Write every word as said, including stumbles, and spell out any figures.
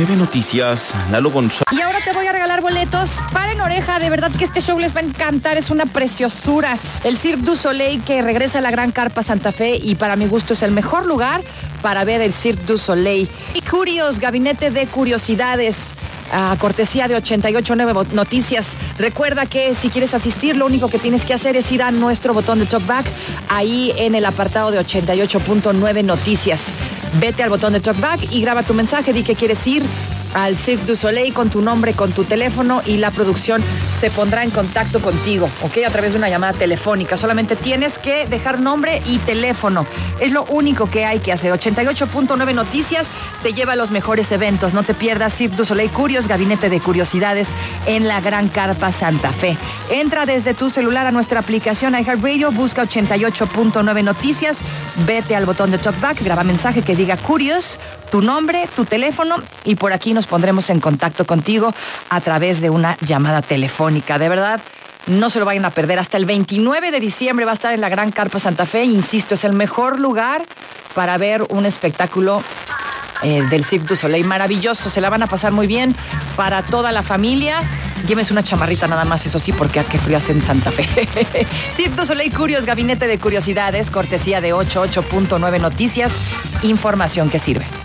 T V Noticias, Lalo González. Y ahora te voy a regalar boletos. Paren oreja, de verdad que este show les va a encantar, es una preciosura. El Cirque du Soleil que regresa a la Gran Carpa Santa Fe y para mi gusto es el mejor lugar para ver el Cirque du Soleil. Y Curios, Gabinete de Curiosidades, a cortesía de ochenta y ocho punto nueve Noticias. Recuerda que si quieres asistir, lo único que tienes que hacer es ir a nuestro botón de talkback, ahí en el apartado de ochenta y ocho punto nueve Noticias. Vete al botón de talkback y graba tu mensaje, di que quieres ir al Cirque du Soleil con tu nombre, con tu teléfono y la producción se pondrá en contacto contigo, ¿ok? A través de una llamada telefónica. Solamente tienes que dejar nombre y teléfono. Es lo único que hay que hacer. ochenta y ocho punto nueve Noticias te lleva a los mejores eventos. No te pierdas Cirque du Soleil Curios, Gabinete de Curiosidades en la Gran Carpa Santa Fe. Entra desde tu celular a nuestra aplicación iHeartRadio, busca ochenta y ocho punto nueve Noticias, vete al botón de talkback, graba mensaje que diga Curios, tu nombre, tu teléfono y por aquí nos pondremos en contacto contigo a través de una llamada telefónica. De verdad, no se lo vayan a perder. Hasta el veintinueve de diciembre va a estar en la Gran Carpa Santa Fe. Insisto, es el mejor lugar para ver un espectáculo eh, del Cirque du Soleil. Maravilloso, se la van a pasar muy bien para toda la familia. Llévese una chamarrita nada más, eso sí, porque qué frío hace en Santa Fe. Cirque du Soleil Curios, Gabinete de Curiosidades, cortesía de ochenta y ocho punto nueve Noticias. Información que sirve.